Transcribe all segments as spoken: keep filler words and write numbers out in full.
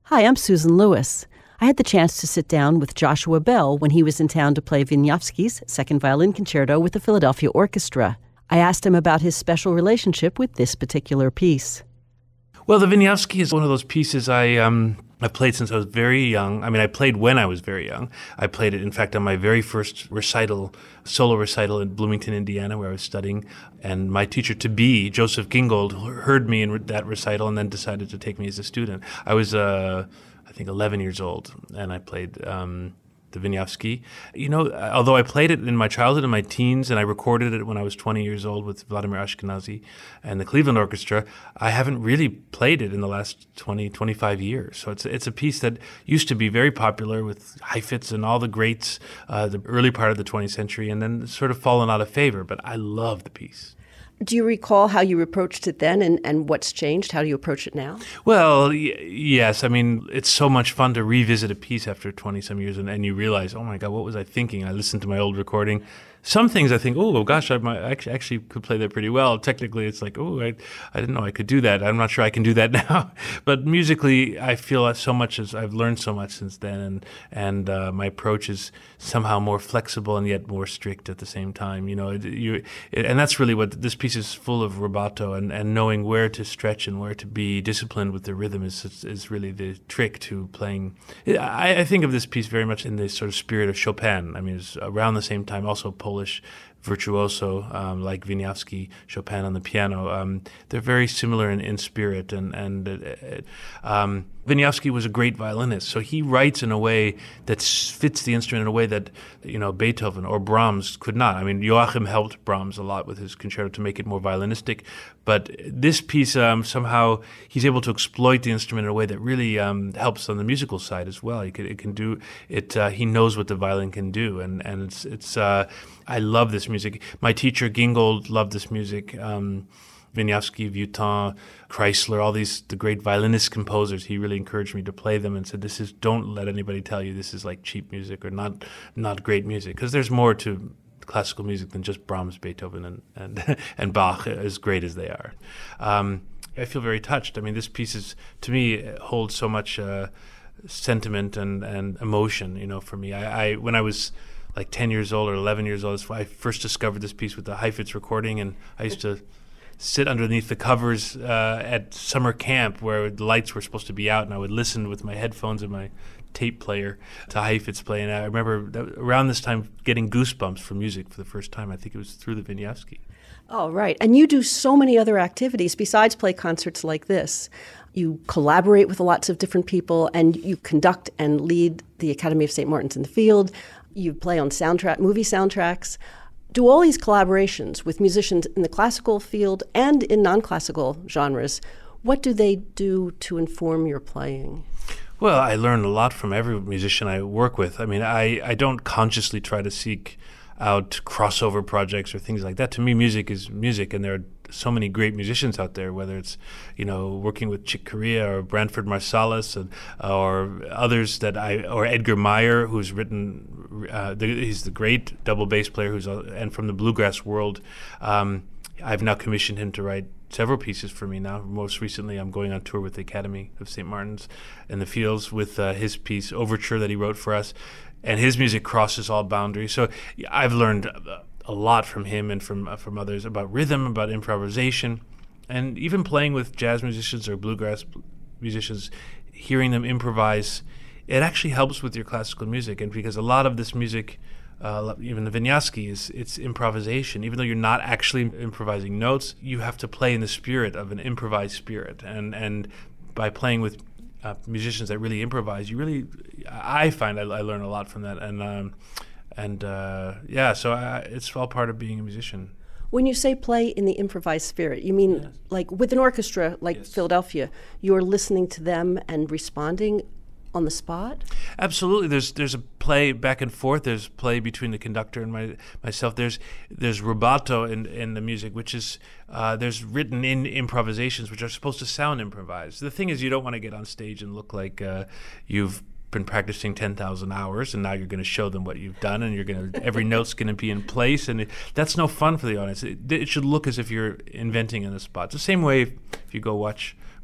Hi, I'm Susan Lewis. I had the chance to sit down with Joshua Bell when he was in town to play Wieniawski's Second Violin Concerto with the Philadelphia Orchestra. I asked him about his special relationship with this particular piece. Well, the Wieniawski is one of those pieces I um, I played since I was very young. I mean, I played when I was very young. I played it, in fact, on my very first recital, solo recital in Bloomington, Indiana, where I was studying. And my teacher-to-be, Joseph Gingold, heard me in that recital and then decided to take me as a student. I was, uh, I think, eleven years old, and I played um, the Wieniawski. You know, although I played it in my childhood and my teens, and I recorded it when I was twenty years old with Vladimir Ashkenazy and the Cleveland Orchestra, I haven't really played it in the last twenty, twenty-five years. So it's it's a piece that used to be very popular with Heifetz and all the greats, uh, the early part of the twentieth century, and then sort of fallen out of favor. But I love the piece. Do you recall how you approached it then and, and what's changed? How do you approach it now? Well, y- yes. I mean, it's so much fun to revisit a piece after twenty-some years and, and you realize, oh my God, what was I thinking? I listened to my old recording. Some things I think, oh, well, gosh, I might actually, actually could play that pretty well. Technically, it's like, oh, I, I didn't know I could do that. I'm not sure I can do that now. But musically, I feel so much as I've learned so much since then, and and uh, my approach is somehow more flexible and yet more strict at the same time. You know, it, you, it, and that's really what this piece is full of rubato, and, and knowing where to stretch and where to be disciplined with the rhythm is is really the trick to playing. I, I think of this piece very much in the sort of spirit of Chopin. I mean, it's around the same time also Polish virtuoso um, like Wieniawski, Chopin on the piano. Um, they're very similar in, in spirit, and and uh, um, Wieniawski was a great violinist, so he writes in a way that fits the instrument in a way that, you know, Beethoven or Brahms could not. I mean, Joachim helped Brahms a lot with his concerto to make it more violinistic, but this piece um, somehow he's able to exploit the instrument in a way that really um, helps on the musical side as well. He can, it can do it. Uh, he knows what the violin can do, and and it's it's. Uh, I love this music. My teacher Gingold loved this music. Um, Wieniawski, Vieuxtemps, Kreisler, all these the great violinist composers. He really encouraged me to play them and said, "This is don't let anybody tell you this is like cheap music or not not great music, because there's more to classical music than just Brahms, Beethoven, and and, and Bach, as great as they are." Um, I feel very touched. I mean, this piece is, to me, holds so much uh, sentiment and, and emotion. You know, for me, I, I when I was like ten years old or eleven years old, I first discovered this piece with the Heifetz recording, and I used to sit underneath the covers uh, at summer camp where the lights were supposed to be out, and I would listen with my headphones and my tape player to Heifetz play. And I remember that around this time getting goosebumps for music for the first time. I think it was through the Wieniawski. Oh, right. And you do so many other activities besides play concerts like this. You collaborate with lots of different people, and you conduct and lead the Academy of Saint Martin's in the Field. You play on soundtrack, movie soundtracks. Do all these collaborations with musicians in the classical field and in non-classical genres, what do they do to inform your playing? Well, I learn a lot from every musician I work with. I mean, I, I don't consciously try to seek out crossover projects or things like that. To me, music is music, and there are so many great musicians out there, whether it's, you know, working with Chick Corea or Branford Marsalis, and, or others that I, or Edgar Meyer, who's written, uh, the, he's the great double bass player, who's uh, and from the bluegrass world. Um, I've now commissioned him to write several pieces for me now. Most recently, I'm going on tour with the Academy of Saint Martin's in the Fields with uh, his piece, Overture, that he wrote for us. And his music crosses all boundaries. So I've learned a lot from him and from uh, from others about rhythm, about improvisation, and even playing with jazz musicians or bluegrass musicians, hearing them improvise, it actually helps with your classical music. And because a lot of this music, uh, even the Wieniawski, is it's improvisation. Even though you're not actually improvising notes, you have to play in the spirit of an improvised spirit. And and by playing with Uh, musicians that really improvise, you really, I find I, I learn a lot from that, and um, and uh, yeah, so I, it's all part of being a musician. When you say play in the improvised spirit, you mean yes. like with an orchestra like yes. Philadelphia, you're listening to them and responding on the spot? Absolutely. There's there's a play back and forth. There's play between the conductor and my myself. There's there's rubato in, in the music, which is uh, there's written in improvisations which are supposed to sound improvised. The thing is, you don't want to get on stage and look like uh, you've been practicing ten thousand hours and now you're going to show them what you've done, and you're going to every note's going to be in place, and it, that's no fun for the audience. It, it should look as if you're inventing on the spot. It's the same way if you go watch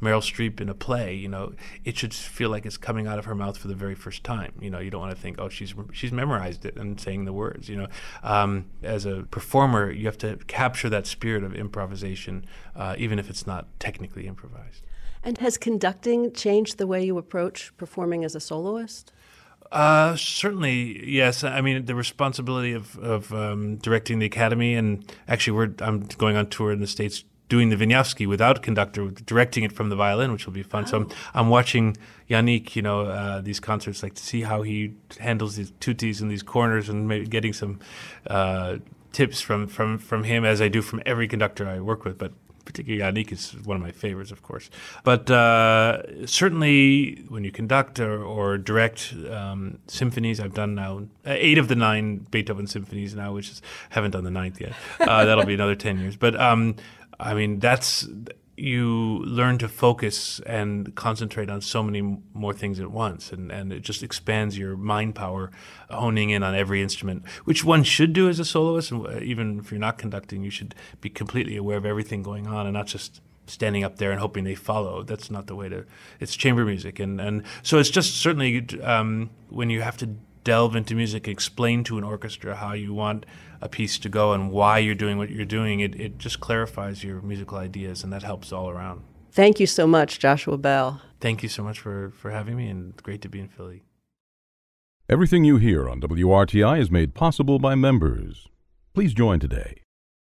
Meryl Streep in a play, you know, it should feel like it's coming out of her mouth for the very first time. You know, you don't want to think, oh, she's she's memorized it and saying the words. You know, um, as a performer, you have to capture that spirit of improvisation, uh, even if it's not technically improvised. And has conducting changed the way you approach performing as a soloist? Uh, certainly, yes. I mean, the responsibility of, of um, directing the Academy, and actually we're I'm going on tour in the States doing the Wieniawski without conductor, directing it from the violin, which will be fun. Oh. So I'm, I'm watching Yannick, you know, uh, these concerts, like to see how he handles these tutis in these corners, and maybe getting some uh, tips from, from, from him, as I do from every conductor I work with. But particularly Yannick is one of my favorites, of course. But uh, certainly when you conduct or, or direct um, symphonies, I've done now uh, eight of the nine Beethoven symphonies now, which is haven't done the ninth yet. Uh, that'll be another ten years. But um, I mean, that's you learn to focus and concentrate on so many more things at once, and, and it just expands your mind power, honing in on every instrument, which one should do as a soloist. And even if you're not conducting, you should be completely aware of everything going on and not just standing up there and hoping they follow. That's not the way to, it's chamber music. And, and so it's just certainly um, when you have to delve into music, explain to an orchestra how you want a piece to go and why you're doing what you're doing, it, it just clarifies your musical ideas, and that helps all around. Thank you so much, Joshua Bell. Thank you so much for, for having me, and great to be in Philly. Everything you hear on W R T I is made possible by members. Please join today